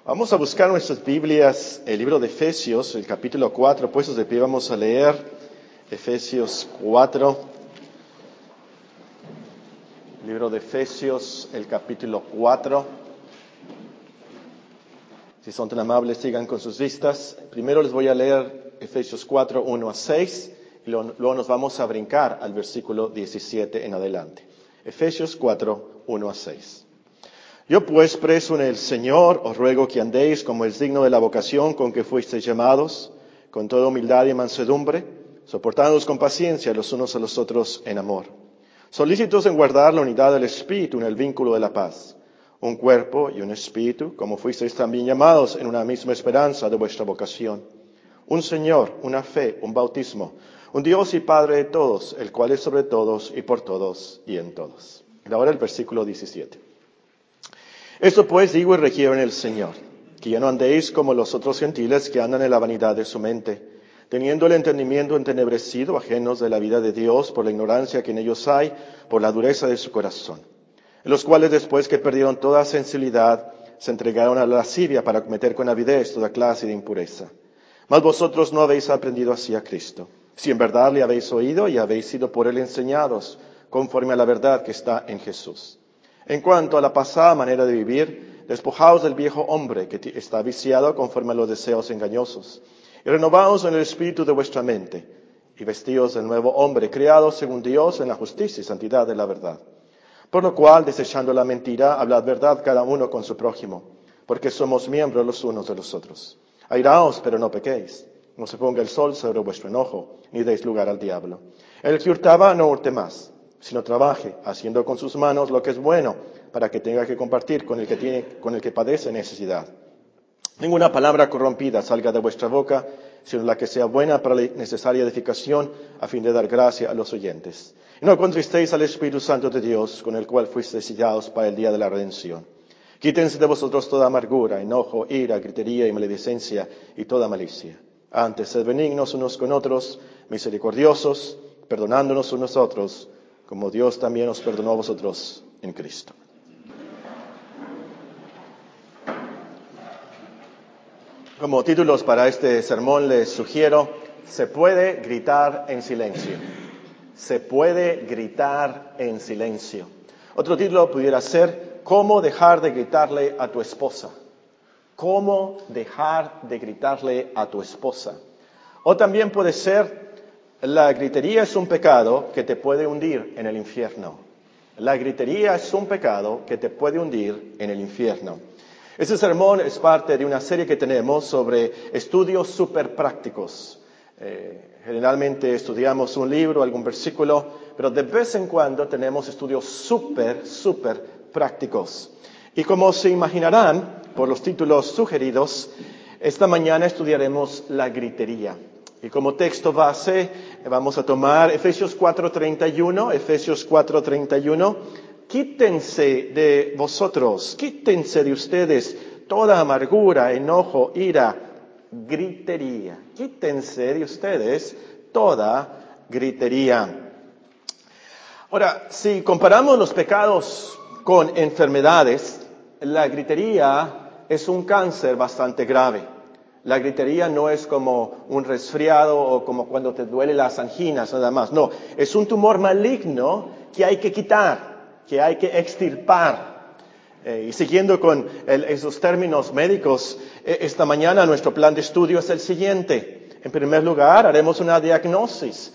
Vamos a buscar en nuestras Biblias el libro de Efesios, el capítulo 4. Puestos de pie, vamos a leer Efesios 4. Libro de Efesios, el capítulo 4. Si son tan amables, sigan con sus vistas. Primero les voy a leer Efesios 4, 1 a 6, y luego nos vamos a brincar al versículo 17 en adelante. Efesios 4, 1 a 6. Yo pues, preso en el Señor, os ruego que andéis como es digno de la vocación con que fuisteis llamados, con toda humildad y mansedumbre, soportándoos con paciencia los unos a los otros en amor, solícitos en guardar la unidad del Espíritu en el vínculo de la paz, un cuerpo y un espíritu, como fuisteis también llamados en una misma esperanza de vuestra vocación, un Señor, una fe, un bautismo, un Dios y Padre de todos, el cual es sobre todos y por todos y en todos. Y ahora el versículo 17. Esto pues digo y requiero en el Señor, que ya no andéis como los otros gentiles que andan en la vanidad de su mente, teniendo el entendimiento entenebrecido, ajenos de la vida de Dios por la ignorancia que en ellos hay, por la dureza de su corazón, en los cuales después que perdieron toda sensibilidad, se entregaron a la lascivia para cometer con avidez toda clase de impureza. Mas vosotros no habéis aprendido así a Cristo, si en verdad le habéis oído y habéis sido por él enseñados, conforme a la verdad que está en Jesús. En cuanto a la pasada manera de vivir, despojaos del viejo hombre que está viciado conforme a los deseos engañosos, y renovaos en el espíritu de vuestra mente, y vestíos del nuevo hombre, creado según Dios en la justicia y santidad de la verdad. Por lo cual, desechando la mentira, hablad verdad cada uno con su prójimo, porque somos miembros los unos de los otros. Airaos, pero no pequéis. No se ponga el sol sobre vuestro enojo, ni deis lugar al diablo. El que hurtaba, no hurte más, sino trabaje, haciendo con sus manos lo que es bueno, para que tenga que compartir con el que padece necesidad. Ninguna palabra corrompida salga de vuestra boca, sino la que sea buena para la necesaria edificación, a fin de dar gracia a los oyentes. Y no contristéis al Espíritu Santo de Dios, con el cual fuisteis sellados para el día de la redención. Quítense de vosotros toda amargura, enojo, ira, gritería y maledicencia, y toda malicia. Antes, sed benignos unos con otros, misericordiosos, perdonándonos unos a otros, como Dios también os perdonó a vosotros en Cristo. Como títulos para este sermón les sugiero, se puede gritar en silencio. Se puede gritar en silencio. Otro título pudiera ser, ¿cómo dejar de gritarle a tu esposa? ¿Cómo dejar de gritarle a tu esposa? O también puede ser, la gritería es un pecado que te puede hundir en el infierno. La gritería es un pecado que te puede hundir en el infierno. Este sermón es parte de una serie que tenemos sobre estudios súper prácticos. Generalmente estudiamos un libro, algún versículo, pero de vez en cuando tenemos estudios súper prácticos. Y como se imaginarán por los títulos sugeridos, esta mañana estudiaremos la gritería. Y como texto base vamos a tomar Efesios 4:31, Efesios 4:31. Quítense de vosotros, quítense de ustedes toda amargura, enojo, ira, gritería. Quítense de ustedes toda gritería. Ahora, si comparamos los pecados con enfermedades, la gritería es un cáncer bastante grave. La gritería no es como un resfriado o como cuando te duele las anginas, nada más. No, es un tumor maligno que hay que quitar, que hay que extirpar. Y siguiendo con esos términos médicos, esta mañana nuestro plan de estudio es el siguiente. En primer lugar, haremos una diagnosis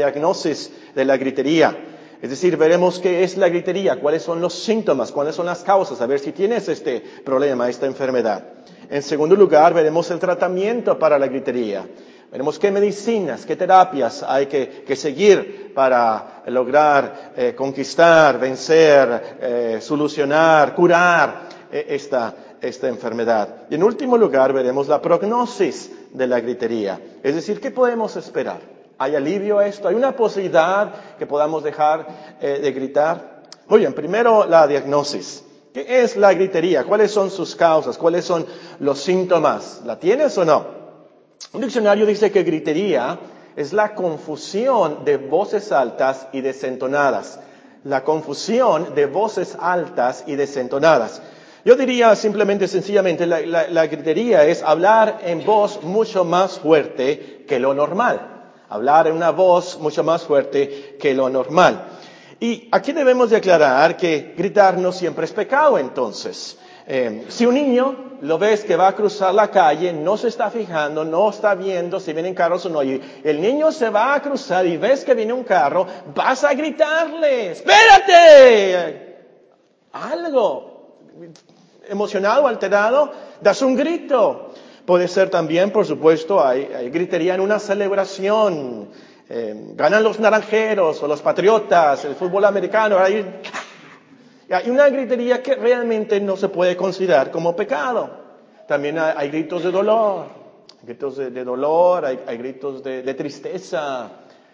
de la gritería. Es decir, veremos qué es la gritería, cuáles son los síntomas, cuáles son las causas, a ver si tienes este problema, esta enfermedad. En segundo lugar, veremos el tratamiento para la gritería. Veremos qué medicinas, qué terapias hay que seguir para lograr conquistar, vencer, solucionar, curar esta enfermedad. Y en último lugar, veremos la prognosis de la gritería. Es decir, ¿qué podemos esperar? ¿Hay alivio a esto? ¿Hay una posibilidad que podamos dejar de gritar? Muy bien, primero la diagnosis. ¿Qué es la gritería? ¿Cuáles son sus causas? ¿Cuáles son los síntomas? ¿La tienes o no? Un diccionario dice que gritería es la confusión de voces altas y desentonadas. La confusión de voces altas y desentonadas. Yo diría simplemente, sencillamente, la gritería es hablar en voz mucho más fuerte que lo normal. Hablar en una voz mucho más fuerte que lo normal. Y aquí debemos de aclarar que gritar no siempre es pecado, entonces. Si un niño lo ves que va a cruzar la calle, no se está fijando, no está viendo si vienen carros o no, y el niño se va a cruzar y ves que viene un carro, vas a gritarle, ¡espérate! Algo. Emocionado, alterado, das un grito. Puede ser también, por supuesto, hay gritería en una celebración. Ganan los naranjeros o los patriotas, el fútbol americano. Hay una gritería que realmente no se puede considerar como pecado. También hay gritos de dolor. Hay gritos de tristeza.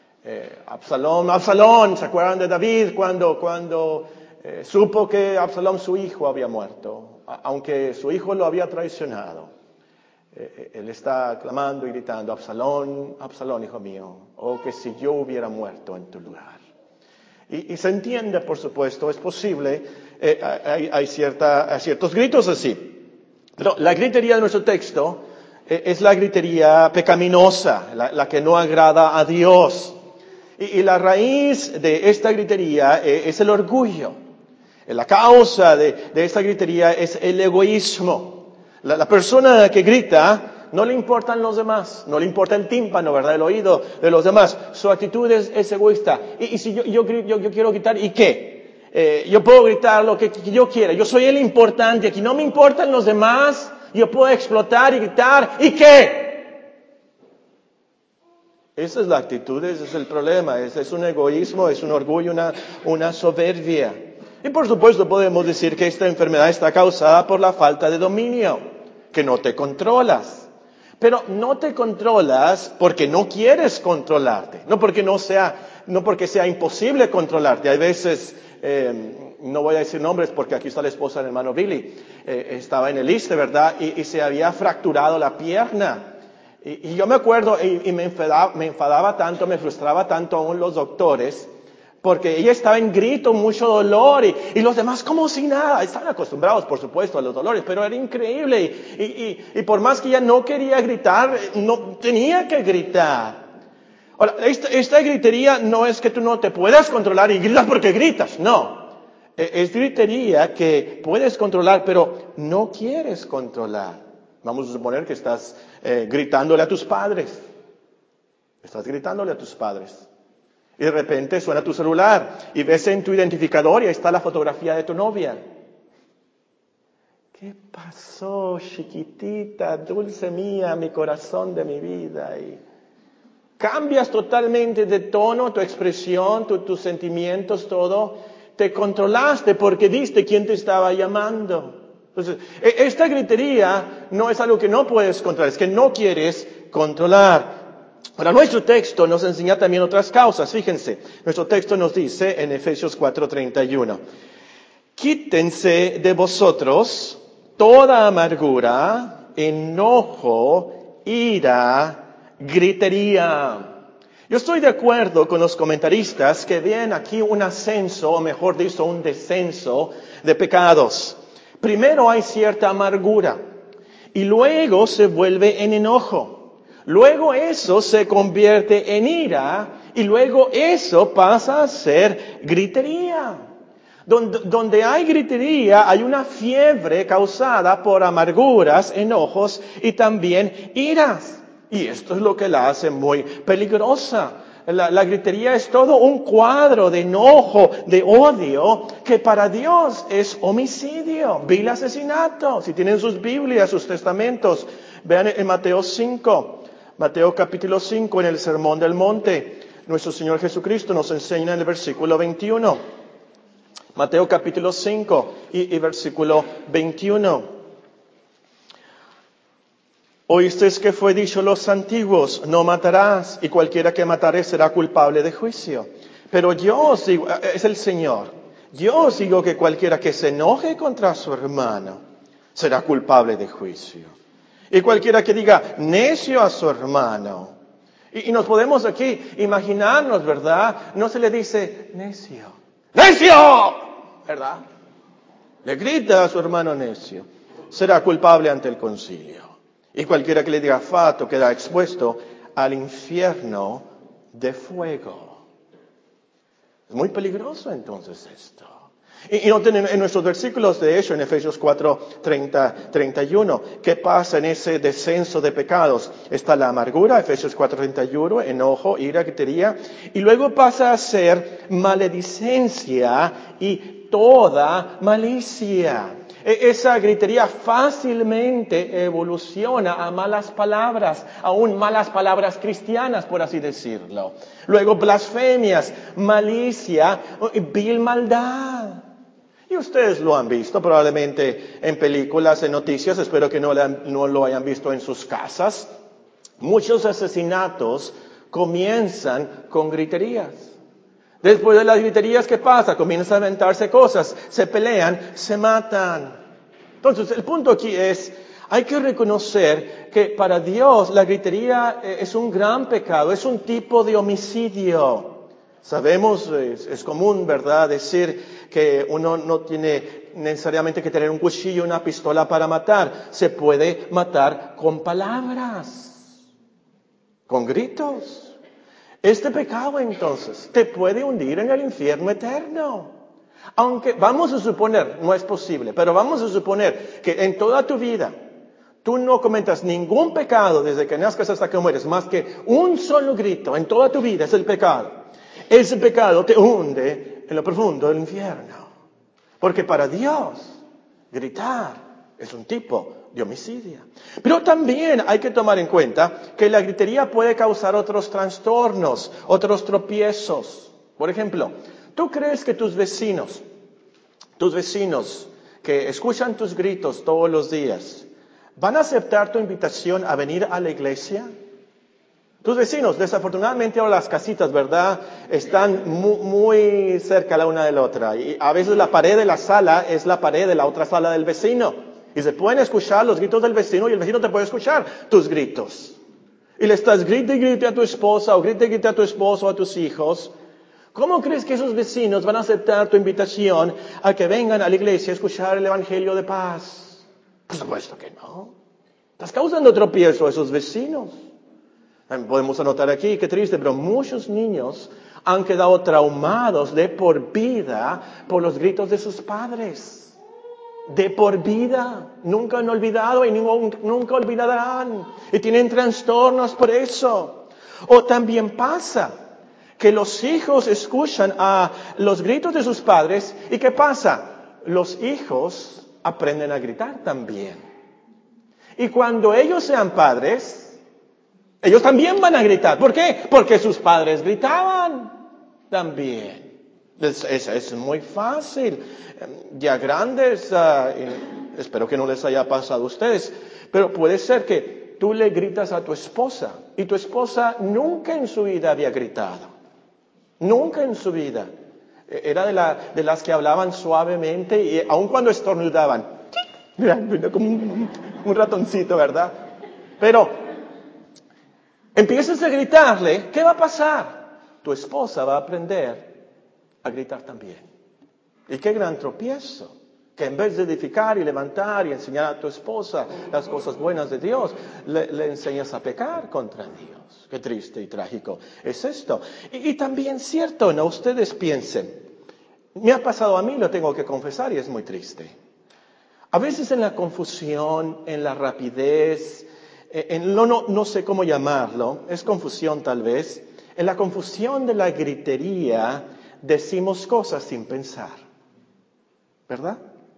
Absalón, ¿se acuerdan de David cuando supo que Absalón, su hijo, había muerto? Aunque su hijo lo había traicionado. Él está clamando y gritando, Absalón, Absalón, hijo mío, oh, que si yo hubiera muerto en tu lugar. Y se entiende, por supuesto, es posible, hay ciertos gritos así. Pero la gritería de nuestro texto es la gritería pecaminosa, la que no agrada a Dios. Y la raíz de esta gritería es el orgullo. La causa de esta gritería es el egoísmo. La persona que grita no le importan los demás, no le importa el tímpano, ¿verdad? El oído de los demás. Su actitud es egoísta. Y si yo quiero gritar, ¿y qué? Yo puedo gritar lo que yo quiera. Yo soy el importante. Aquí no me importan los demás. Yo puedo explotar y gritar, ¿y qué? Esa es la actitud, ese es el problema. Es un egoísmo, es un orgullo, una soberbia. Y por supuesto podemos decir que esta enfermedad está causada por la falta de dominio, que no te controlas. Pero no te controlas porque no quieres controlarte, no porque sea imposible controlarte. Hay veces, no voy a decir nombres porque aquí está la esposa del hermano Billy, estaba en el ISSSTE, ¿verdad? Y se había fracturado la pierna. Y yo me acuerdo, y me enfadaba tanto, me frustraba tanto aún los doctores, porque ella estaba en grito, mucho dolor, y los demás como si nada. Estaban acostumbrados, por supuesto, a los dolores, pero era increíble. Y por más que ella no quería gritar, no tenía que gritar. Ahora, esta gritería no es que tú no te puedas controlar y gritas porque gritas, no. Es gritería que puedes controlar, pero no quieres controlar. Vamos a suponer que estás gritándole a tus padres. Estás gritándole a tus padres. Y de repente suena tu celular y ves en tu identificador y ahí está la fotografía de tu novia. ¿Qué pasó, chiquitita, dulce mía, mi corazón de mi vida? Y cambias totalmente de tono, tu expresión, tus sentimientos, todo. Te controlaste porque viste quién te estaba llamando. Entonces, esta gritería no es algo que no puedes controlar, es que no quieres controlar. Ahora, nuestro texto nos enseña también otras causas. Fíjense, nuestro texto nos dice en Efesios 4:31, quítense de vosotros toda amargura, enojo, ira, gritería. Yo estoy de acuerdo con los comentaristas que ven aquí un ascenso, o mejor dicho, un descenso de pecados. Primero hay cierta amargura y luego se vuelve en enojo. Luego eso se convierte en ira y luego eso pasa a ser gritería. Donde hay gritería hay una fiebre causada por amarguras, enojos y también iras. Y esto es lo que la hace muy peligrosa. La gritería es todo un cuadro de enojo, de odio, que para Dios es homicidio, vil asesinato. Si tienen sus Biblias, sus testamentos, vean en Mateo 5. Mateo capítulo 5, en el Sermón del Monte, nuestro Señor Jesucristo nos enseña en el versículo 21. Mateo capítulo 5 y versículo 21. Oísteis que fue dicho a los antiguos, no matarás, y cualquiera que matare será culpable de juicio. Pero yo os digo, es el Señor, yo os digo que cualquiera que se enoje contra su hermano será culpable de juicio. Y cualquiera que diga necio a su hermano. Y nos podemos aquí imaginarnos, ¿verdad? No se le dice necio. ¡Necio! ¿Verdad? Le grita a su hermano necio, será culpable ante el concilio. Y cualquiera que le diga fato queda expuesto al infierno de fuego. Es muy peligroso entonces esto. Y noten en nuestros versículos, de hecho, en Efesios 4, 30, 31, ¿qué pasa en ese descenso de pecados? Está la amargura, Efesios 4, 31, enojo, ira, gritería, y luego pasa a ser maledicencia y toda malicia. Esa gritería fácilmente evoluciona a malas palabras, aún malas palabras cristianas, por así decirlo. Luego blasfemias, malicia, vil maldad. Y ustedes lo han visto probablemente en películas, en noticias, espero que no lo hayan visto en sus casas. Muchos asesinatos comienzan con griterías. Después de las griterías, ¿qué pasa? Comienzan a aventarse cosas, se pelean, se matan. Entonces, el punto aquí es, hay que reconocer que para Dios la gritería es un gran pecado, es un tipo de homicidio. Sabemos, es común, ¿verdad?, decir que uno no tiene necesariamente que tener un cuchillo, una pistola para matar. Se puede matar con palabras, con gritos. Este pecado, entonces, te puede hundir en el infierno eterno. Aunque vamos a suponer, no es posible, pero vamos a suponer que en toda tu vida tú no cometas ningún pecado desde que nazcas hasta que mueres, más que un solo grito en toda tu vida es el pecado. Ese pecado te hunde en lo profundo del infierno. Porque para Dios, gritar es un tipo de homicidio. Pero también hay que tomar en cuenta que la gritería puede causar otros trastornos, otros tropiezos. Por ejemplo, ¿tú crees que tus vecinos que escuchan tus gritos todos los días, van a aceptar tu invitación a venir a la iglesia? Tus vecinos, desafortunadamente ahora las casitas, ¿verdad?, están muy cerca la una de la otra. Y a veces la pared de la sala es la pared de la otra sala del vecino. Y se pueden escuchar los gritos del vecino y el vecino te puede escuchar tus gritos. Y le estás grite y grite a tu esposa o grite y grite a tu esposo o a tus hijos. ¿Cómo crees que esos vecinos van a aceptar tu invitación a que vengan a la iglesia a escuchar el evangelio de paz? Por supuesto que no. Estás causando tropiezo a esos vecinos. Podemos anotar aquí, qué triste, pero muchos niños han quedado traumados de por vida por los gritos de sus padres. De por vida. Nunca han olvidado y nunca olvidarán. Y tienen trastornos por eso. O también pasa que los hijos escuchan a los gritos de sus padres. ¿Y qué pasa? Los hijos aprenden a gritar también. Y cuando ellos sean padres, ellos también van a gritar. ¿Por qué? Porque sus padres gritaban también. Es muy fácil. Ya grandes, espero que no les haya pasado a ustedes, pero puede ser que tú le gritas a tu esposa y tu esposa nunca en su vida había gritado. Nunca en su vida. Era de las que hablaban suavemente y aun cuando estornudaban, como un ratoncito, ¿verdad? Pero empiezas a gritarle, ¿qué va a pasar? Tu esposa va a aprender a gritar también. Y qué gran tropiezo, que en vez de edificar y levantar y enseñar a tu esposa las cosas buenas de Dios, le enseñas a pecar contra Dios. Qué triste y trágico es esto. Y también cierto, ¿no? Ustedes piensen, me ha pasado a mí, lo tengo que confesar y es muy triste. A veces en la confusión, en la rapidez, no sé cómo llamarlo, es confusión tal vez. En la confusión de la gritería decimos cosas sin pensar, ¿verdad?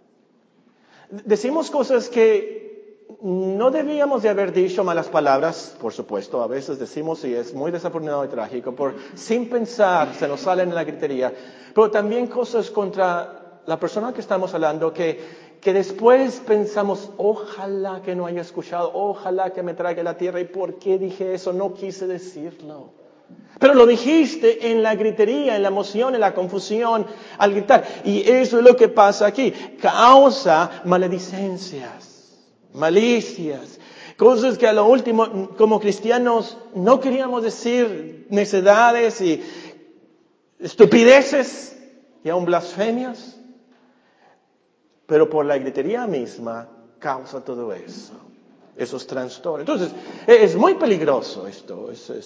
Decimos cosas que no debíamos de haber dicho, malas palabras, por supuesto, a veces decimos y es muy desafortunado y trágico, sin pensar se nos salen en la gritería, pero también cosas contra la persona que estamos hablando que después pensamos, ojalá que no haya escuchado, ojalá que me trague la tierra. ¿Y por qué dije eso? No quise decirlo. Pero lo dijiste en la gritería, en la emoción, en la confusión, al gritar. Y eso es lo que pasa aquí. Causa maledicencias, malicias, cosas que a lo último, como cristianos, no queríamos decir, necedades y estupideces y aún blasfemias. pero por la gritería misma causa todo eso, esos trastornos. Entonces, es muy peligroso esto.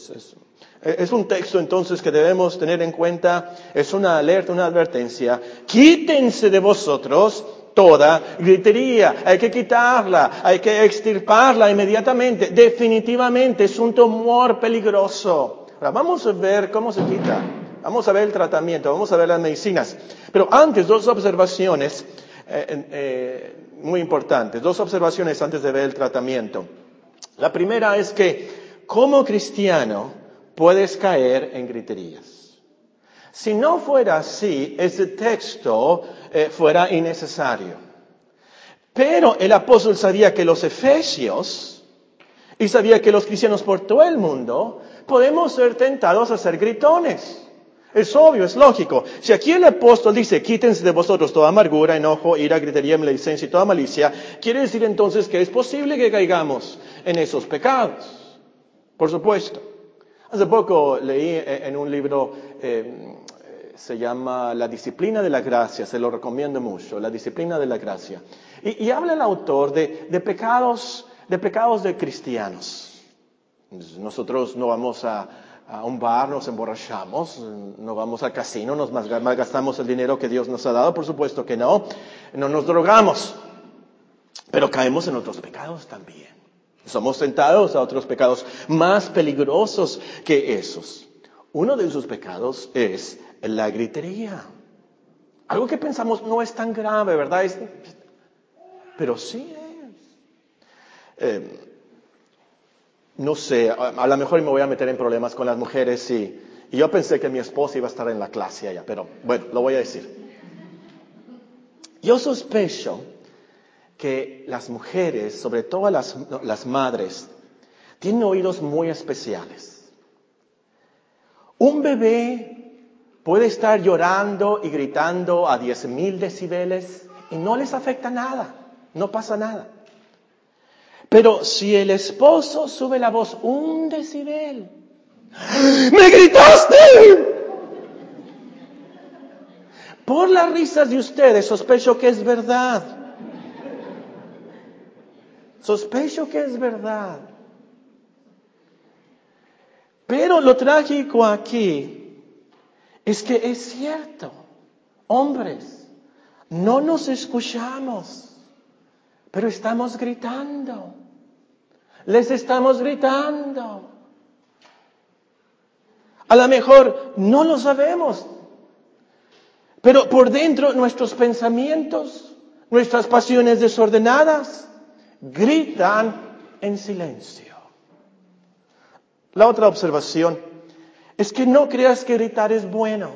Es un texto entonces que debemos tener en cuenta, es una alerta, una advertencia. Quítense de vosotros toda gritería, hay que quitarla, hay que extirparla inmediatamente. Definitivamente es un tumor peligroso. Ahora vamos a ver cómo se quita. Vamos a ver el tratamiento, vamos a ver las medicinas. Pero antes, dos observaciones muy importantes. Dos observaciones antes de ver el tratamiento. La primera es que, como cristiano, puedes caer en griterías. Si no fuera así, ese texto fuera innecesario. Pero el apóstol sabía que los efesios, y sabía que los cristianos por todo el mundo, podemos ser tentados a ser gritones. Es obvio, es lógico. Si aquí el apóstol dice, quítense de vosotros toda amargura, enojo, ira, gritería, maledicencia y toda malicia, quiere decir entonces que es posible que caigamos en esos pecados. Por supuesto. Hace poco leí en un libro, se llama La disciplina de la gracia, se lo recomiendo mucho, La disciplina de la gracia. Y habla el autor de pecados de cristianos. Nosotros no vamos a un bar, nos emborrachamos, no vamos al casino, nos malgastamos el dinero que Dios nos ha dado, por supuesto que no nos drogamos, pero caemos en otros pecados también. Somos tentados a otros pecados más peligrosos que esos. Uno de esos pecados es la gritería. Algo que pensamos no es tan grave, ¿verdad? Pero sí es. No sé, a lo mejor me voy a meter en problemas con las mujeres y yo pensé que mi esposa iba a estar en la clase allá, pero bueno, lo voy a decir. Yo sospecho que las mujeres, sobre todo las madres, tienen oídos muy especiales. Un bebé puede estar llorando y gritando a 10,000 decibeles y no les afecta nada, no pasa nada. Pero si el esposo sube la voz 1 decibel, ¡me gritaste! Por las risas de ustedes sospecho que es verdad. Sospecho que es verdad. Pero lo trágico aquí es que es cierto. Hombres, no nos escuchamos, pero estamos gritando. Les estamos gritando. A lo mejor no lo sabemos, pero por dentro nuestros pensamientos, nuestras pasiones desordenadas, gritan en silencio. La otra observación es que no creas que gritar es bueno.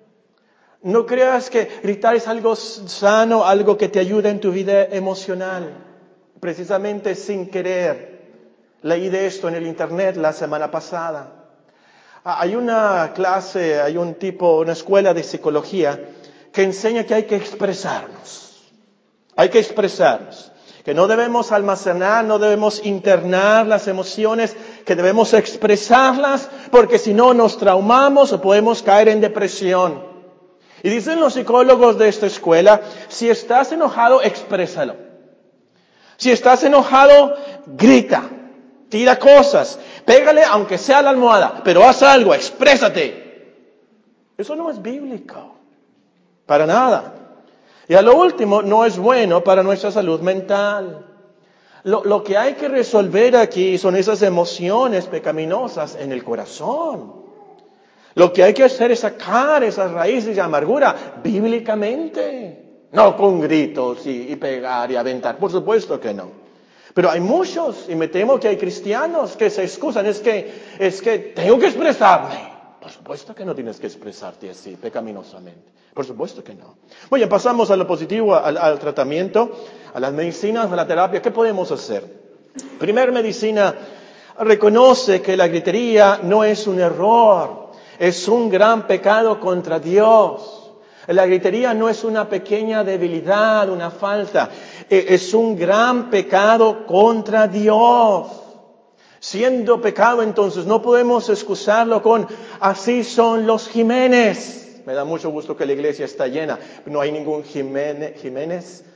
No creas que gritar es algo sano, algo que te ayuda en tu vida emocional. Precisamente sin querer. Leí de esto en el internet la semana pasada. Hay una clase, una escuela de psicología que enseña que hay que expresarnos. Hay que expresarnos. Que no debemos almacenar, no debemos internar las emociones, que debemos expresarlas, porque si no nos traumamos o podemos caer en depresión. Y dicen los psicólogos de esta escuela, si estás enojado, exprésalo. Si estás enojado, grita. Tira cosas, pégale aunque sea a la almohada, pero haz algo, exprésate. Eso no es bíblico, para nada. Y a lo último, no es bueno para nuestra salud mental. Lo que hay que resolver aquí son esas emociones pecaminosas en el corazón. Lo que hay que hacer es sacar esas raíces de amargura bíblicamente, no con gritos y pegar y aventar, por supuesto que no. Pero hay muchos, y me temo que hay cristianos que se excusan, es que tengo que expresarme. Por supuesto que no tienes que expresarte así, pecaminosamente. Por supuesto que no. Bueno, pasamos a lo positivo, al tratamiento, a las medicinas, a la terapia. ¿Qué podemos hacer? Primer medicina, reconoce que la gritería no es un error, es un gran pecado contra Dios. La gritería no es una pequeña debilidad, una falta. Es un gran pecado contra Dios. Siendo pecado, entonces, no podemos excusarlo con así son los Jiménez. Me da mucho gusto que la iglesia está llena. No hay ningún Jiménez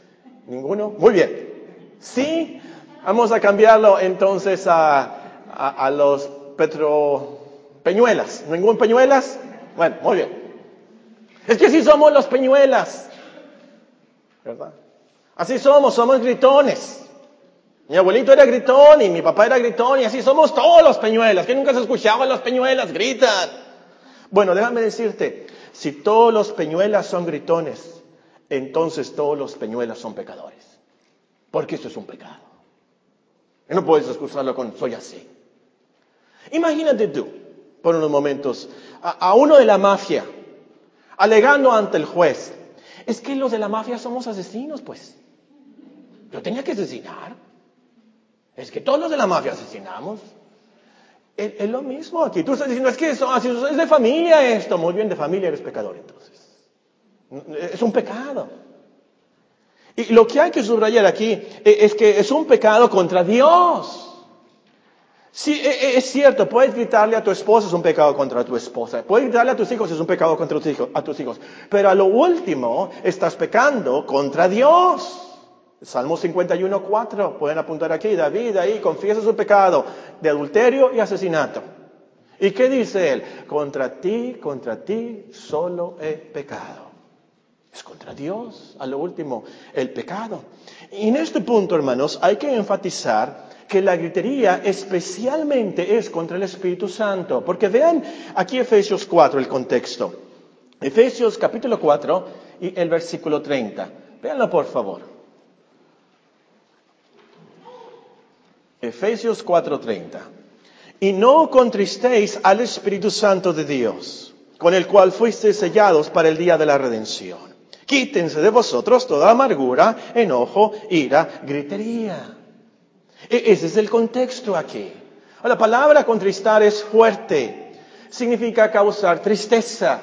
¿Ninguno? Muy bien. Sí, vamos a cambiarlo entonces a los peñuelas. ¿Ningún peñuelas? Bueno, muy bien. Es que así somos los peñuelas, ¿verdad? Así somos gritones. Mi abuelito era gritón y mi papá era gritón y así somos todos los peñuelas. ¿Que nunca has escuchado a los peñuelas? Gritan. Bueno, déjame decirte, si todos los peñuelas son gritones, entonces todos los peñuelas son pecadores. Porque eso es un pecado. Y no puedes excusarlo con soy así. Imagínate tú, por unos momentos, a uno de la mafia, alegando ante el juez. Es que los de la mafia somos asesinos, pues. Yo tenía que asesinar. Es que todos los de la mafia asesinamos. Es lo mismo aquí. Tú estás diciendo, es que eso es de familia esto. Muy bien, de familia eres pecador entonces. Es un pecado. Y lo que hay que subrayar aquí es que es un pecado contra Dios. Sí, es cierto, puedes gritarle a tu esposa, es un pecado contra tu esposa. Puedes gritarle a tus hijos, es un pecado contra tus hijos. Pero a lo último, estás pecando contra Dios. Salmo 51:4, pueden apuntar aquí, David ahí confiesa su pecado de adulterio y asesinato. ¿Y qué dice él? Contra ti solo he pecado. Es contra Dios, a lo último, el pecado. Y en este punto, hermanos, hay que enfatizar que la gritería especialmente es contra el Espíritu Santo. Porque vean aquí Efesios 4, el contexto. Efesios capítulo 4 y el versículo 30. Véanlo por favor. Efesios 4:30. Y no contristéis al Espíritu Santo de Dios, con el cual fuisteis sellados para el día de la redención. Quítense de vosotros toda amargura, enojo, ira, gritería. Ese es el contexto aquí. La palabra contristar es fuerte. Significa causar tristeza,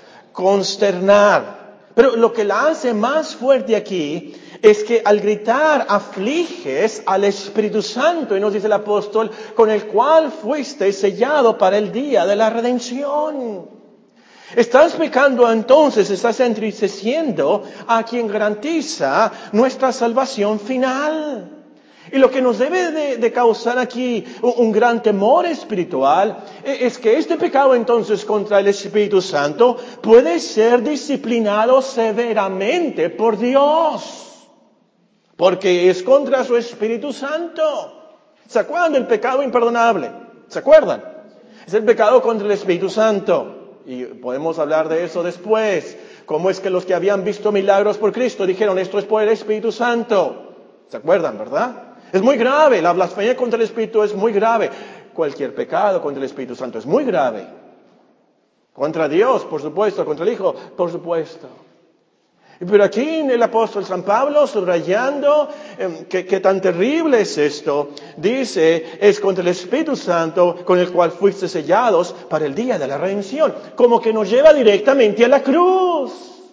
consternar. Pero lo que la hace más fuerte aquí es que al gritar afliges al Espíritu Santo, y nos dice el apóstol, con el cual fuiste sellado para el día de la redención. Estás pecando entonces, estás entristeciendo a quien garantiza nuestra salvación final. Y lo que nos debe de causar aquí un gran temor espiritual es que este pecado entonces contra el Espíritu Santo puede ser disciplinado severamente por Dios. Porque es contra su Espíritu Santo. ¿Se acuerdan del pecado imperdonable? ¿Se acuerdan? Es el pecado contra el Espíritu Santo. Y podemos hablar de eso después. Cómo es que los que habían visto milagros por Cristo dijeron, esto es por el Espíritu Santo. ¿Se acuerdan, verdad? Es muy grave. La blasfemia contra el Espíritu es muy grave. Cualquier pecado contra el Espíritu Santo es muy grave. Contra Dios, por supuesto. Contra el Hijo, por supuesto. Pero aquí el apóstol San Pablo, subrayando que tan terrible es esto, dice, es contra el Espíritu Santo con el cual fuiste sellados para el día de la redención. Como que nos lleva directamente a la cruz.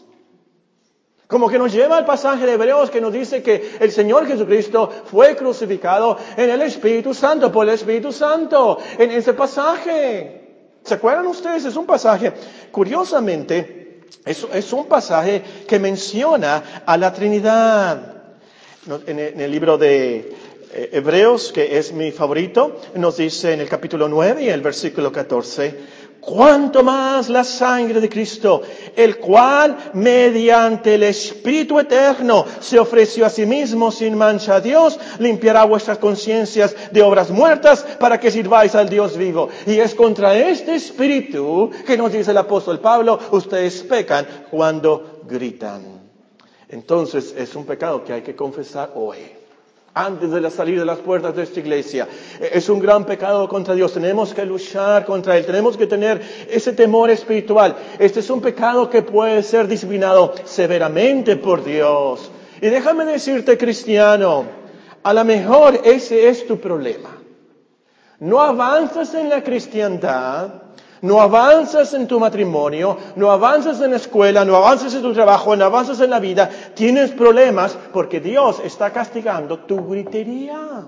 Como que nos lleva al pasaje de Hebreos que nos dice que el Señor Jesucristo fue crucificado en el Espíritu Santo, por el Espíritu Santo, en ese pasaje. ¿Se acuerdan ustedes? Es un pasaje, curiosamente, es un pasaje que menciona a la Trinidad. En el libro de Hebreos, que es mi favorito, nos dice en el capítulo 9 y el versículo 14, cuánto más la sangre de Cristo, el cual mediante el Espíritu eterno se ofreció a sí mismo sin mancha a Dios, limpiará vuestras conciencias de obras muertas para que sirváis al Dios vivo. Y es contra este Espíritu que nos dice el apóstol Pablo, ustedes pecan cuando gritan. Entonces es un pecado que hay que confesar hoy. Antes de salir de las puertas de esta iglesia. Es un gran pecado contra Dios. Tenemos que luchar contra Él. Tenemos que tener ese temor espiritual. Este es un pecado que puede ser disciplinado severamente por Dios. Y déjame decirte, cristiano, a lo mejor ese es tu problema. No avanzas en la cristiandad. No avanzas en tu matrimonio, no avanzas en la escuela, no avanzas en tu trabajo, no avanzas en la vida. Tienes problemas porque Dios está castigando tu gritería.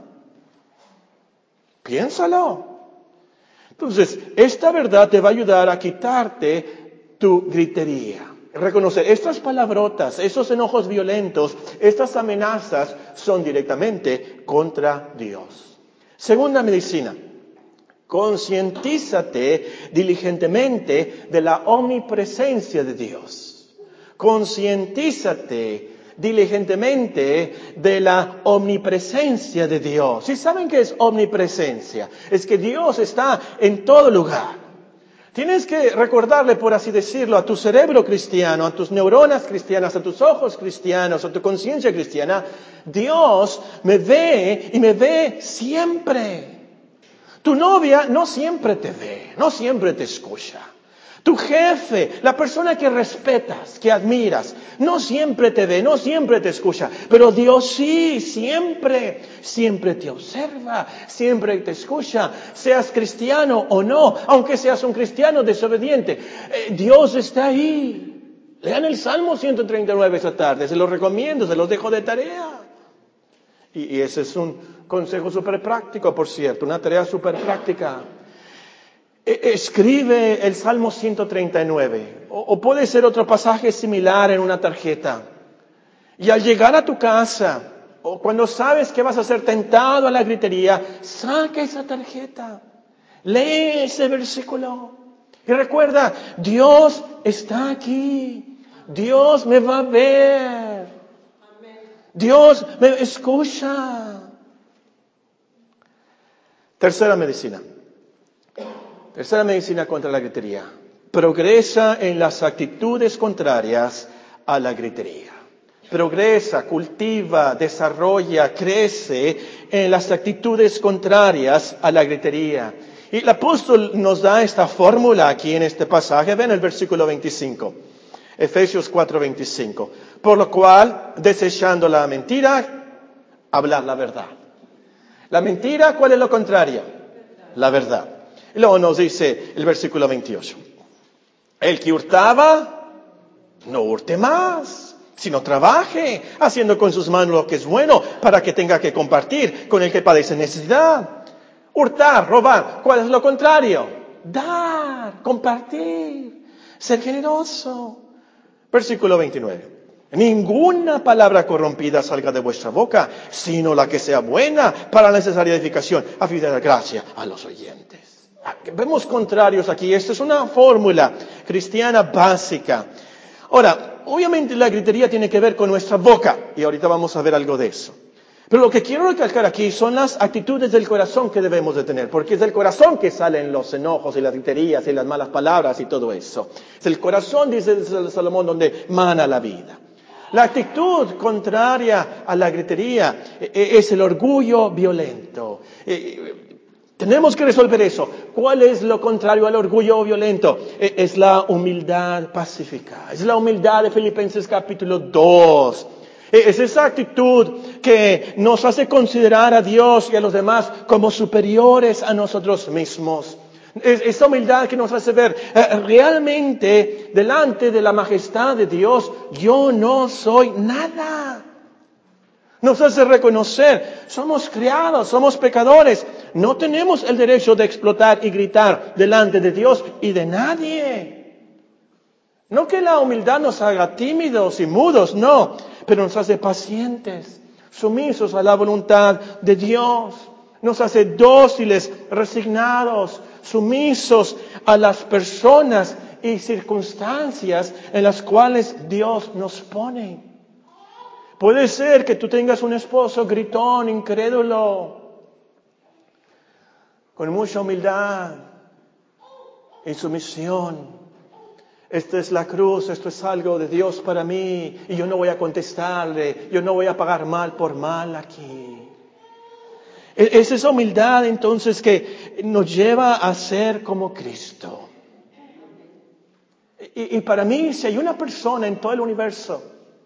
Piénsalo. Entonces, esta verdad te va a ayudar a quitarte tu gritería. reconocer estas palabrotas, esos enojos violentos, estas amenazas son directamente contra Dios. Segunda medicina. Concientízate diligentemente de la omnipresencia de Dios. Concientízate diligentemente de la omnipresencia de Dios. ¿Sí saben qué es omnipresencia? Es que Dios está en todo lugar. Tienes que recordarle, por así decirlo, a tu cerebro cristiano, a tus neuronas cristianas, a tus ojos cristianos, a tu conciencia cristiana, Dios me ve y me ve siempre. Tu novia no siempre te ve, no siempre te escucha. Tu jefe, la persona que respetas, que admiras, no siempre te ve, no siempre te escucha. Pero Dios sí, siempre, siempre te observa, siempre te escucha. Seas cristiano o no, aunque seas un cristiano desobediente, Dios está ahí. Lean el Salmo 139 esta tarde, se los recomiendo, se los dejo de tarea. Y ese es un consejo súper práctico, por cierto, una tarea súper práctica. Escribe el Salmo 139, o puede ser otro pasaje similar en una tarjeta. Y al llegar a tu casa, o cuando sabes que vas a ser tentado a la gritería, saca esa tarjeta, lee ese versículo. Y recuerda, Dios está aquí, Dios me va a ver, Dios me escucha. Tercera medicina contra la gritería. Progresa en las actitudes contrarias a la gritería. Progresa, cultiva, desarrolla, crece en las actitudes contrarias a la gritería. Y el apóstol nos da esta fórmula aquí en este pasaje. Ven el versículo 25. Efesios 4:25. Por lo cual, desechando la mentira, hablar la verdad. La mentira, ¿cuál es lo contrario? La verdad. Y luego nos dice el versículo 28. El que hurtaba, no hurte más, sino trabaje, haciendo con sus manos lo que es bueno, para que tenga que compartir con el que padece necesidad. Hurtar, robar, ¿cuál es lo contrario? Dar, compartir, ser generoso. Versículo 29. Ninguna palabra corrompida salga de vuestra boca, sino la que sea buena para la necesaria edificación, a fin de dar gracia a los oyentes. Vemos contrarios aquí. Esta es una fórmula cristiana básica. Ahora, obviamente la gritería tiene que ver con nuestra boca, y ahorita vamos a ver algo de eso. Pero lo que quiero recalcar aquí son las actitudes del corazón que debemos de tener, porque es del corazón que salen los enojos y las griterías y las malas palabras y todo eso. Es el corazón, dice Salomón, donde mana la vida. La actitud contraria a la gritería es el orgullo violento. Tenemos que resolver eso. ¿Cuál es lo contrario al orgullo violento? Es la humildad pacífica. Es la humildad de Filipenses capítulo 2. Es esa actitud que nos hace considerar a Dios y a los demás como superiores a nosotros mismos. Es esa humildad que nos hace ver realmente delante de la majestad de Dios, yo no soy nada. Nos hace reconocer, somos criados, somos pecadores. No tenemos el derecho de explotar y gritar delante de Dios y de nadie. No que la humildad nos haga tímidos y mudos, no, pero nos hace pacientes, sumisos a la voluntad de Dios. Nos hace dóciles, resignados, sumisos a las personas y circunstancias en las cuales Dios nos pone. Puede ser que tú tengas un esposo gritón, incrédulo, con mucha humildad y sumisión. Esta es la cruz, esto es algo de Dios para mí y yo no voy a contestarle, yo no voy a pagar mal por mal aquí. Es esa humildad entonces que nos lleva a ser como Cristo. Y para mí, si hay una persona en todo el universo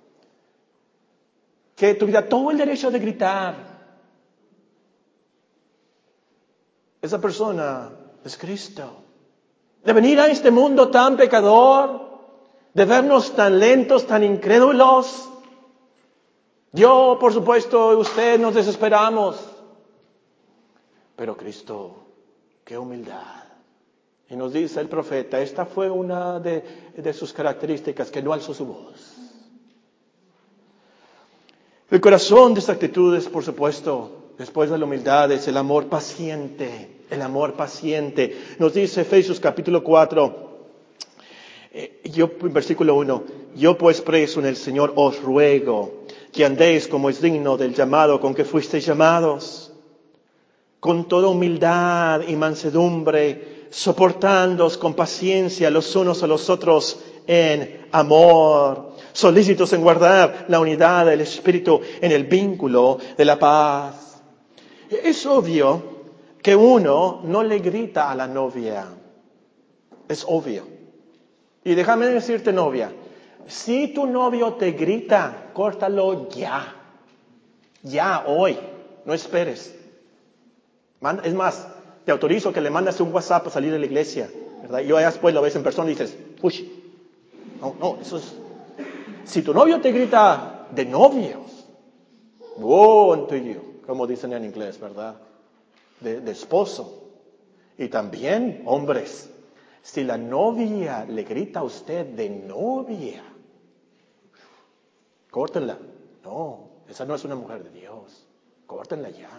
que tuviera todo el derecho de gritar, esa persona es Cristo. De venir a este mundo tan pecador, de vernos tan lentos, tan incrédulos. Yo, por supuesto, usted nos desesperamos. Pero Cristo, qué humildad Y nos dice el profeta, esta fue una de sus características, que no alzó su voz. El corazón de esta actitud es, por supuesto, después de la humildad, es el amor paciente. El amor paciente. Nos dice Efesios capítulo 4, versículo 1. Yo pues preso en el Señor os ruego que andéis como es digno del llamado con que fuisteis llamados, con toda humildad y mansedumbre, soportándoos con paciencia los unos a los otros en amor, solícitos en guardar la unidad del Espíritu en el vínculo de la paz. Es obvio que uno no le grita a la novia. Es obvio. Y déjame decirte, novia, si tu novio te grita, córtalo ya. Ya, hoy. No esperes. Es más, te autorizo que le mandes un WhatsApp a salir de la iglesia, ¿verdad? Y luego después lo ves en persona y dices, push. No, eso es... Si tu novio te grita de novios, unto you, como dicen en inglés, ¿verdad? De esposo. Y también, hombres, si la novia le grita a usted de novia, córtenla. No, esa no es una mujer de Dios. Córtenla ya.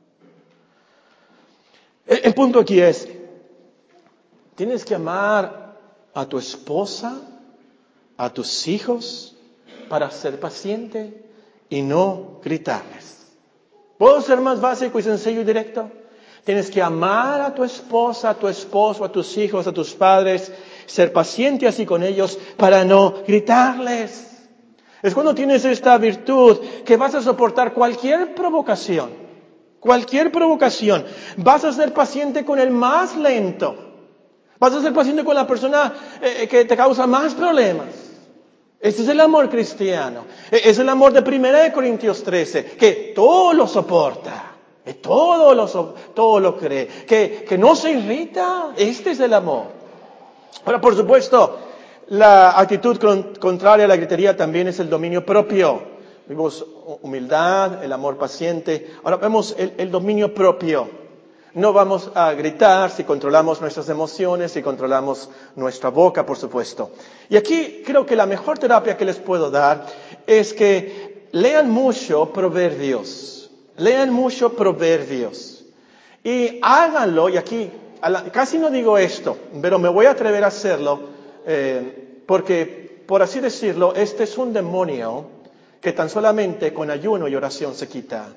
El punto aquí es, tienes que amar a tu esposa, a tus hijos, para ser paciente y no gritarles. ¿Puedo ser más básico y sencillo y directo? Tienes que amar a tu esposa, a tu esposo, a tus hijos, a tus padres, ser paciente así con ellos para no gritarles. Es cuando tienes esta virtud que vas a soportar cualquier provocación. Cualquier provocación. Vas a ser paciente con el más lento. Vas a ser paciente con la persona que te causa más problemas. Este es el amor cristiano. Es el amor de 1 Corintios 13, que todo lo soporta. Que todo lo cree, que no se irrita. Este es el amor. Ahora, por supuesto, la actitud contraria a la gritería también es el dominio propio. Vimos humildad, el amor paciente. Ahora vemos el dominio propio. No vamos a gritar si controlamos nuestras emociones, si controlamos nuestra boca, por supuesto. Y aquí creo que la mejor terapia que les puedo dar es que lean mucho Proverbios. Lean mucho Proverbios y háganlo, y aquí casi no digo esto, pero me voy a atrever a hacerlo, porque, por así decirlo, este es un demonio que tan solamente con ayuno y oración se quita.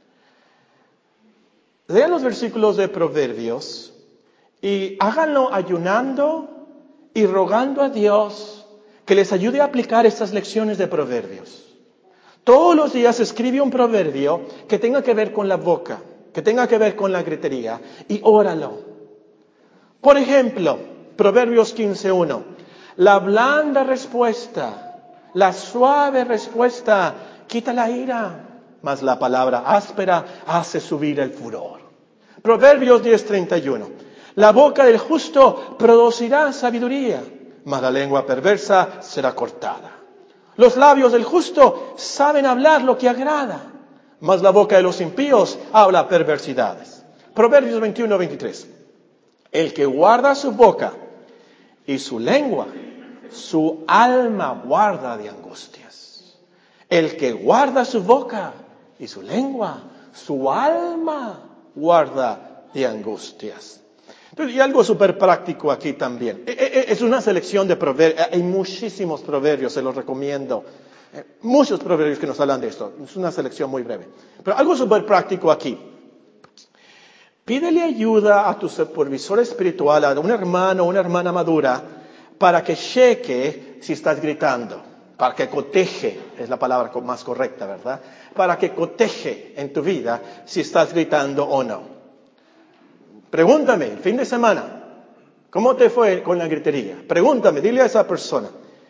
Lean los versículos de Proverbios y háganlo ayunando y rogando a Dios que les ayude a aplicar estas lecciones de Proverbios. Todos los días escribe un proverbio que tenga que ver con la boca, que tenga que ver con la gritería, y óralo. Por ejemplo, Proverbios 15:1. La blanda respuesta, la suave respuesta, quita la ira, mas la palabra áspera hace subir el furor. Proverbios 10:31. La boca del justo producirá sabiduría, mas la lengua perversa será cortada. Los labios del justo saben hablar lo que agrada, mas la boca de los impíos habla perversidades. Proverbios 21:23. El que guarda su boca y su lengua, su alma guarda de angustias. El que guarda su boca y su lengua, su alma guarda de angustias. Y algo súper práctico aquí también. Es una selección de proverbios. Hay muchísimos proverbios, se los recomiendo. Muchos proverbios que nos hablan de esto. Es una selección muy breve. Pero algo súper práctico aquí. Pídele ayuda a tu supervisor espiritual, a un hermano o una hermana madura, para que cheque si estás gritando. Para que coteje, es la palabra más correcta, ¿verdad? Para que coteje en tu vida si estás gritando o no. Pregúntame, el fin de semana, ¿cómo te fue con la gritería? Pregúntame, dile a esa persona.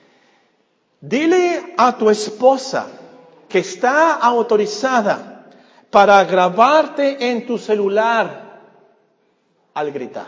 Dile a tu esposa que está autorizada para grabarte en tu celular al gritar.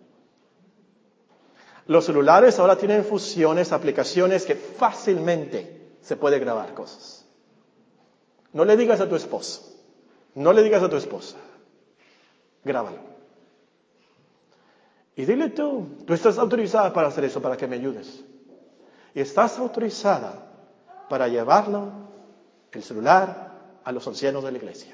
Los celulares ahora tienen funciones, aplicaciones que fácilmente se puede grabar cosas. No le digas a tu esposo, no le digas a tu esposa, grábalo. Y dile tú estás autorizada para hacer eso, para que me ayudes. Y estás autorizada para llevarlo, el celular, a los ancianos de la iglesia.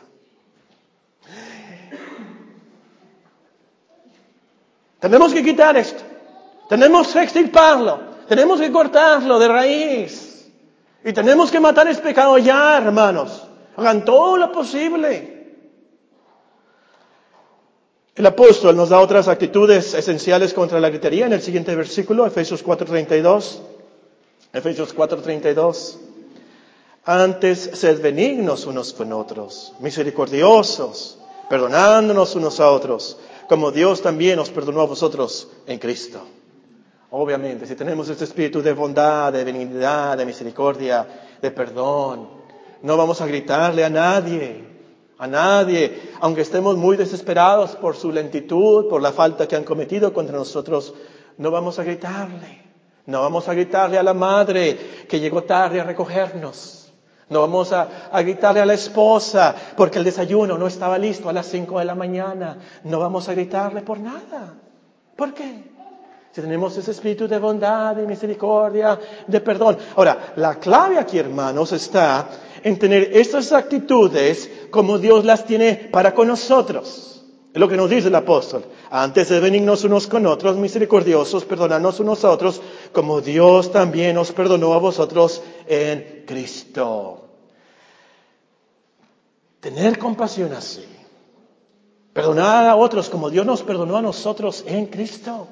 Tenemos que quitar esto. Tenemos que extirparlo. Tenemos que cortarlo de raíz. Y tenemos que matar este pecado ya, hermanos. Hagan todo lo posible. El apóstol nos da otras actitudes esenciales contra la gritería en el siguiente versículo, Efesios 4:32. Efesios 4:32. Antes, sed benignos unos con otros, misericordiosos, perdonándonos unos a otros, como Dios también os perdonó a vosotros en Cristo. Obviamente, si tenemos este espíritu de bondad, de benignidad, de misericordia, de perdón, no vamos a gritarle a nadie, aunque estemos muy desesperados por su lentitud, por la falta que han cometido contra nosotros, no vamos a gritarle. No vamos a gritarle a la madre que llegó tarde a recogernos. No vamos a gritarle a la esposa porque el desayuno no estaba listo a las 5 de la mañana. No vamos a gritarle por nada. ¿Por qué? Si tenemos ese espíritu de bondad, de misericordia, de perdón. Ahora, la clave aquí, hermanos, está en tener estas actitudes como Dios las tiene para con nosotros. Es lo que nos dice el apóstol. Antes de benignos unos con otros, misericordiosos, perdonarnos unos a otros, como Dios también os perdonó a vosotros en Cristo. Tener compasión así. Perdonar a otros como Dios nos perdonó a nosotros en Cristo.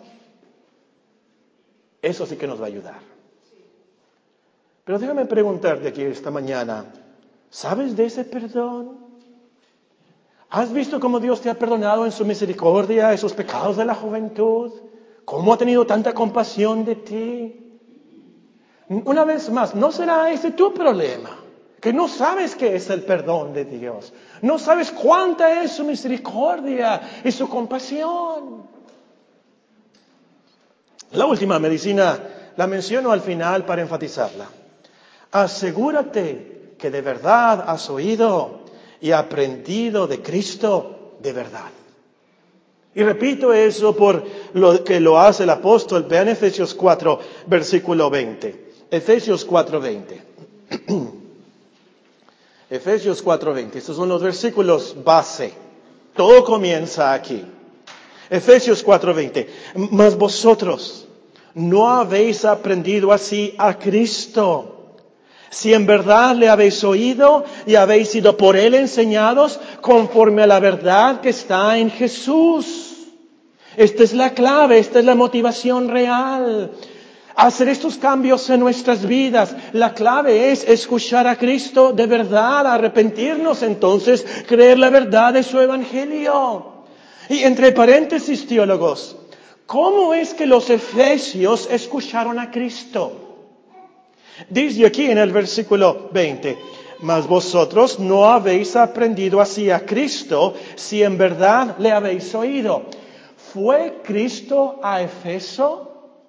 Eso sí que nos va a ayudar. Pero déjame preguntarte aquí esta mañana, ¿sabes de ese perdón? ¿Has visto cómo Dios te ha perdonado en su misericordia esos pecados de la juventud? ¿Cómo ha tenido tanta compasión de ti? Una vez más, ¿no será ese tu problema? Que no sabes qué es el perdón de Dios. No sabes cuánta es su misericordia y su compasión. La última medicina la menciono al final para enfatizarla. Asegúrate que de verdad has oído y aprendido de Cristo de verdad. Y repito eso por lo que lo hace el apóstol. Vean Efesios 4, versículo 20. Efesios 4:20. Efesios 4:20. Estos son los versículos base. Todo comienza aquí. Efesios 4:20. Mas vosotros no habéis aprendido así a Cristo, si en verdad le habéis oído y habéis sido por él enseñados conforme a la verdad que está en Jesús. Esta es la clave, esta es la motivación real. Hacer estos cambios en nuestras vidas. La clave es escuchar a Cristo de verdad, arrepentirnos entonces, creer la verdad de su evangelio. Y entre paréntesis, teólogos, ¿cómo es que los efesios escucharon a Cristo? Dice aquí en el versículo 20, mas vosotros no habéis aprendido así a Cristo, si en verdad le habéis oído. ¿Fue Cristo a Efeso?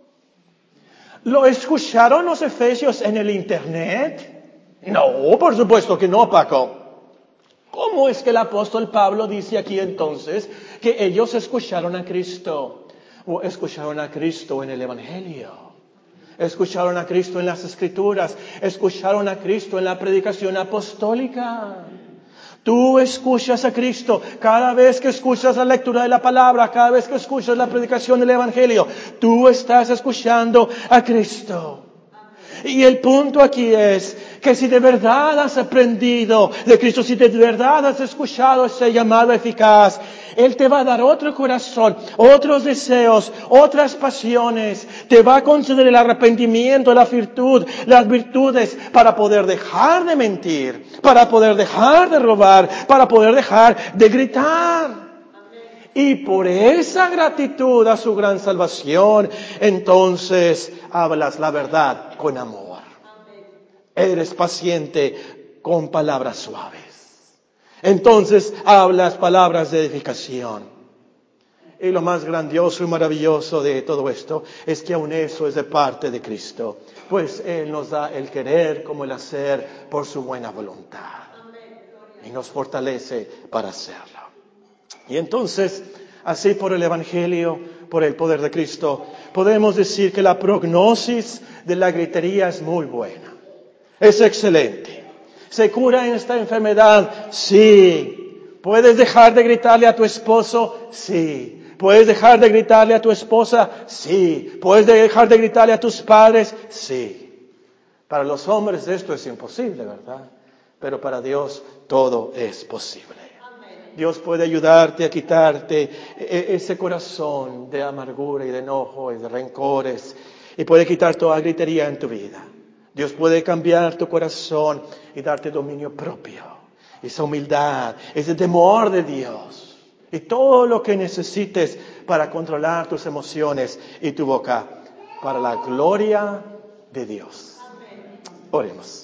¿Lo escucharon los efesios en el internet? No, por supuesto que no, Paco. ¿Cómo es que el apóstol Pablo dice aquí entonces que ellos escucharon a Cristo? ¿O escucharon a Cristo en el Evangelio? Escucharon a Cristo en las Escrituras, escucharon a Cristo en la predicación apostólica. Tú escuchas a Cristo cada vez que escuchas la lectura de la palabra, cada vez que escuchas la predicación del Evangelio. Tú estás escuchando a Cristo. Y el punto aquí es que si de verdad has aprendido de Cristo, si de verdad has escuchado ese llamado eficaz, Él te va a dar otro corazón, otros deseos, otras pasiones. Te va a conceder el arrepentimiento, la virtud, las virtudes para poder dejar de mentir, para poder dejar de robar, para poder dejar de gritar. Y por esa gratitud a su gran salvación, entonces hablas la verdad con amor. Eres paciente con palabras suaves. Entonces hablas palabras de edificación. Y lo más grandioso y maravilloso de todo esto es que aún eso es de parte de Cristo. Pues Él nos da el querer como el hacer por su buena voluntad. Y nos fortalece para hacerlo. Y entonces, Así por el Evangelio, por el poder de Cristo, podemos decir que la prognosis de la gritería es muy buena. Es excelente. ¿Se cura en esta enfermedad? Sí. ¿Puedes dejar de gritarle a tu esposo? Sí. ¿Puedes dejar de gritarle a tu esposa? Sí. ¿Puedes dejar de gritarle a tus padres? Sí. Para los hombres esto es imposible, ¿verdad? Pero para Dios todo es posible. Dios puede ayudarte a quitarte ese corazón de amargura y de enojo y de rencores. Y puede quitar toda gritería en tu vida. Dios puede cambiar tu corazón y darte dominio propio. Esa humildad, ese temor de Dios. Y todo lo que necesites para controlar tus emociones y tu boca. Para la gloria de Dios. Oremos.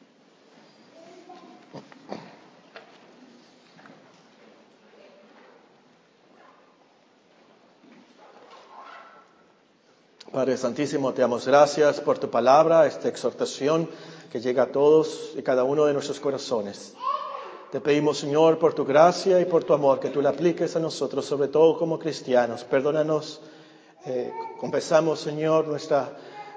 Padre Santísimo, te damos gracias por tu palabra, esta exhortación que llega a todos y cada uno de nuestros corazones. Te pedimos, Señor, por tu gracia y por tu amor, que tú la apliques a nosotros, sobre todo como cristianos. Perdónanos, confesamos, Señor, nuestro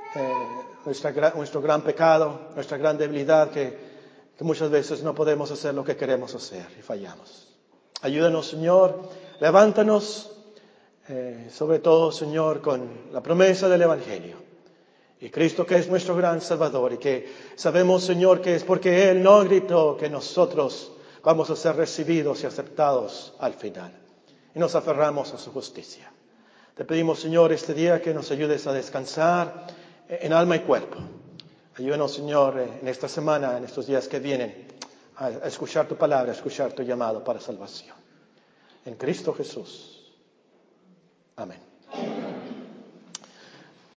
gran pecado, nuestra gran debilidad, que muchas veces no podemos hacer lo que queremos hacer y fallamos. Ayúdanos, Señor, levántanos. Sobre todo, Señor, con la promesa del Evangelio. Y Cristo, que es nuestro gran Salvador, y que sabemos, Señor, que es porque Él no gritó que nosotros vamos a ser recibidos y aceptados al final. Y nos aferramos a su justicia. Te pedimos, Señor, este día que nos ayudes a descansar en alma y cuerpo. Ayúdanos, Señor, en esta semana, en estos días que vienen, a escuchar tu palabra, a escuchar tu llamado para salvación. En Cristo Jesús. Amén.